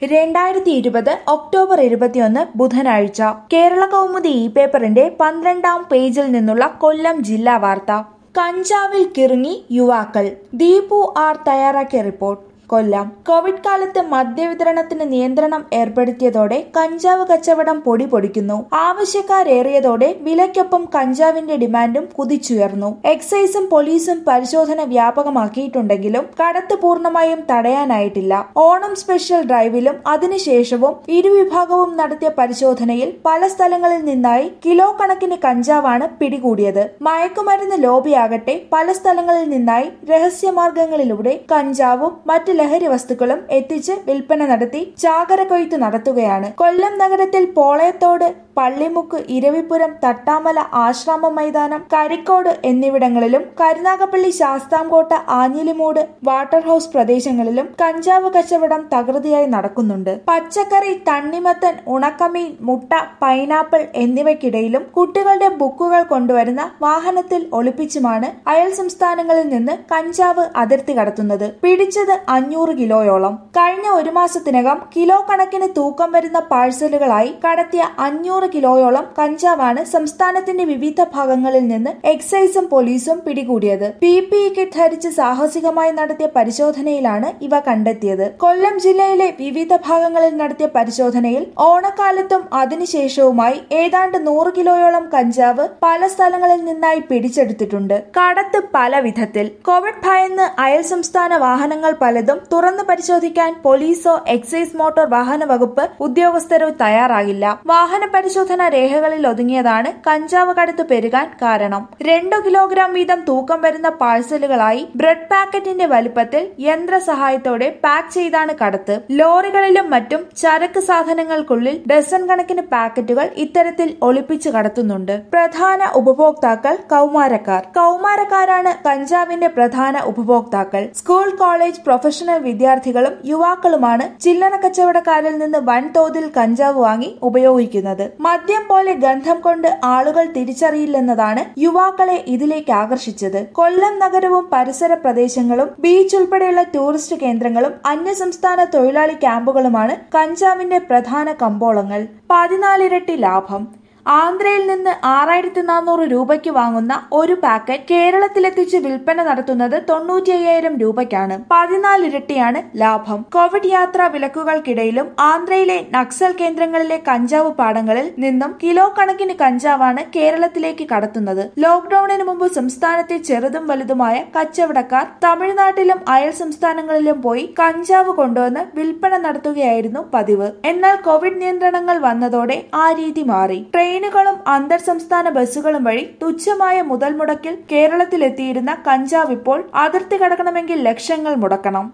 2020 October 21 ബുധനാഴ്ച കേരള കൗമുദി പേപ്പറിന്റെ 12-ാം പേജിൽ നിന്നുള്ള കൊല്ലം ജില്ലാ വാർത്ത. കഞ്ചാവിൽ കിറുങ്ങി യുവാക്കൾ. ദീപു ആർ തയ്യാറാക്കിയ റിപ്പോർട്ട്. കൊല്ലം. കോവിഡ് കാലത്ത് മദ്യവിതരണത്തിന് നിയന്ത്രണം ഏർപ്പെടുത്തിയതോടെ കഞ്ചാവ് കച്ചവടം പൊടിപൊടിക്കുന്നു. ആവശ്യക്കാരേറിയതോടെ വിലയ്ക്കൊപ്പം കഞ്ചാവിന്റെ ഡിമാൻഡും കുതിച്ചുയർന്നു. എക്സൈസും പോലീസും പരിശോധന വ്യാപകമാക്കിയിട്ടുണ്ടെങ്കിലും കടത്ത് പൂർണ്ണമായും തടയാനായിട്ടില്ല. ഓണം സ്പെഷ്യൽ ഡ്രൈവിലും അതിനുശേഷവും ഇരുവിഭാഗവും നടത്തിയ പരിശോധനയിൽ പല സ്ഥലങ്ങളിൽ നിന്നായി കിലോ കണക്കിന് കഞ്ചാവാണ് പിടികൂടിയത്. മയക്കുമരുന്ന് ലോബിയാകട്ടെ പല സ്ഥലങ്ങളിൽ നിന്നായി രഹസ്യമാർഗങ്ങളിലൂടെ കഞ്ചാവും മറ്റ് ലഹരി വസ്തുക്കളും എത്തിച്ച് വിൽപ്പന നടത്തി ചാകര കൊയ്ത്ത് നടത്തുകയാണ്. കൊല്ലം നഗരത്തിൽ പോളയത്തോട്, പള്ളിമുക്ക്, ഇരവിപുരം, തട്ടാമല, ആശ്രാമ മൈതാനം, കരിക്കോട് എന്നിവിടങ്ങളിലും കരുനാഗപ്പള്ളി, ശാസ്താംകോട്ട, ആഞ്ഞിലിമൂട്, വാട്ടർ ഹൌസ് പ്രദേശങ്ങളിലും കഞ്ചാവ് കച്ചവടം തകൃതിയായി നടക്കുന്നുണ്ട്. പച്ചക്കറി, തണ്ണിമത്തൻ, ഉണക്കമീൻ, മുട്ട, പൈനാപ്പിൾ എന്നിവയ്ക്കിടയിലും കുട്ടികളുടെ ബുക്കുകൾ കൊണ്ടുവരുന്ന വാഹനത്തിൽ ഒളിപ്പിച്ചുമാണ് അയൽ സംസ്ഥാനങ്ങളിൽ നിന്ന് കഞ്ചാവ് അതിർത്തി കടത്തുന്നത്. പിടിച്ചത് 500 കിലോയോളം. കഴിഞ്ഞ ഒരു മാസത്തിനകം കിലോ കണക്കിന് തൂക്കം വരുന്ന പാഴ്സലുകളായി കടത്തിയ 500 കിലോയോളം കഞ്ചാവാണ് സംസ്ഥാനത്തിന്റെ വിവിധ ഭാഗങ്ങളിൽ നിന്ന് എക്സൈസും പോലീസും പിടികൂടിയത്. PPE കിറ്റ് ധരിച്ച് സാഹസികമായി നടത്തിയ പരിശോധനയിലാണ് ഇവ കണ്ടെത്തിയത്. കൊല്ലം ജില്ലയിലെ വിവിധ ഭാഗങ്ങളിൽ നടത്തിയ പരിശോധനയിൽ ഓണക്കാലത്തും അതിനുശേഷവുമായി ഏതാണ്ട് 100 കിലോയോളം കഞ്ചാവ് പല സ്ഥലങ്ങളിൽ നിന്നായി പിടിച്ചെടുത്തിട്ടുണ്ട്. കടത്ത് പല വിധത്തിൽ. കോവിഡ് ഭയന്ന് അയൽ സംസ്ഥാന വാഹനങ്ങൾ പലതും തുറന്നു പരിശോധിക്കാൻ പോലീസോ എക്സൈസ് മോട്ടോർ വാഹന വകുപ്പ് ഉദ്യോഗസ്ഥരോ തയ്യാറാകില്ല. വാഹന പരിശോധന രേഖകളിൽ ഒതുങ്ങിയതാണ് കഞ്ചാവ് കടത്ത് പെരുകാൻ കാരണം. 2 കിലോഗ്രാം വീതം തൂക്കം വരുന്ന പാഴ്സലുകളായി ബ്രെഡ് പാക്കറ്റിന്റെ വലുപ്പത്തിൽ യന്ത്ര സഹായത്തോടെ പാക്ക് ചെയ്താണ് കടത്ത്. ലോറികളിലും മറ്റും ചരക്ക് സാധനങ്ങൾക്കുള്ളിൽ ഡസൻ കണക്കിന് പാക്കറ്റുകൾ ഇത്തരത്തിൽ ഒളിപ്പിച്ച് കടത്തുന്നുണ്ട്. പ്രധാന ഉപഭോക്താക്കൾ കൗമാരക്കാർ. കൗമാരക്കാരാണ് കഞ്ചാവിന്റെ പ്രധാന ഉപഭോക്താക്കൾ. സ്കൂൾ, കോളേജ്, പ്രൊഫഷണൽ വിദ്യാർത്ഥികളും യുവാക്കളുമാണ് ചില്ലറ കച്ചവടക്കാരിൽ നിന്ന് വൻതോതിൽ കഞ്ചാവ് വാങ്ങി ഉപയോഗിക്കുന്നത്. മദ്യം പോലെ ഗന്ധം കൊണ്ട് ആളുകൾ തിരിച്ചറിയില്ലെന്നതാണ് യുവാക്കളെ ഇതിലേക്ക് ആകർഷിച്ചത്. കൊല്ലം നഗരവും പരിസര പ്രദേശങ്ങളും ബീച്ച് ഉൾപ്പെടെയുള്ള ടൂറിസ്റ്റ് കേന്ദ്രങ്ങളും അന്യസംസ്ഥാന തൊഴിലാളി ക്യാമ്പുകളുമാണ് കഞ്ചാവിന്റെ പ്രധാന കമ്പോളങ്ങൾ. 14 ഇരട്ടി ലാഭം. ആന്ധ്രയിൽ നിന്ന് 6400 രൂപയ്ക്ക് വാങ്ങുന്ന ഒരു പാക്കറ്റ് കേരളത്തിലെത്തിച്ച് വിൽപ്പന നടത്തുന്നത് 95,000 രൂപയ്ക്കാണ്. 14 ഇരട്ടിയാണ് ലാഭം. കോവിഡ് യാത്രാ വിലക്കുകൾക്കിടയിലും ആന്ധ്രയിലെ നക്സൽ കേന്ദ്രങ്ങളിലെ കഞ്ചാവ് പാടങ്ങളിൽ നിന്നും കിലോ കണക്കിന് കഞ്ചാവാണ് കേരളത്തിലേക്ക് കടത്തുന്നത്. ലോക്ഡൌണിന് മുമ്പ് സംസ്ഥാനത്തെ ചെറുതും വലുതുമായ കച്ചവടക്കാർ തമിഴ്നാട്ടിലും അയൽ സംസ്ഥാനങ്ങളിലും പോയി കഞ്ചാവ് കൊണ്ടുവന്ന് വിൽപ്പന നടത്തുകയായിരുന്നു പതിവ്. എന്നാൽ കോവിഡ് നിയന്ത്രണങ്ങൾ വന്നതോടെ ആ രീതി മാറി. ട്രെയിനുകളും അന്തർ സംസ്ഥാന ബസ്സുകളും വഴി തുച്ഛമായ മുതൽ മുടക്കിൽ കേരളത്തിലെത്തിയിരുന്ന കഞ്ചാവ് ഇപ്പോൾ അതിർത്തി കടക്കണമെങ്കിൽ ലക്ഷങ്ങൾ മുടക്കണം.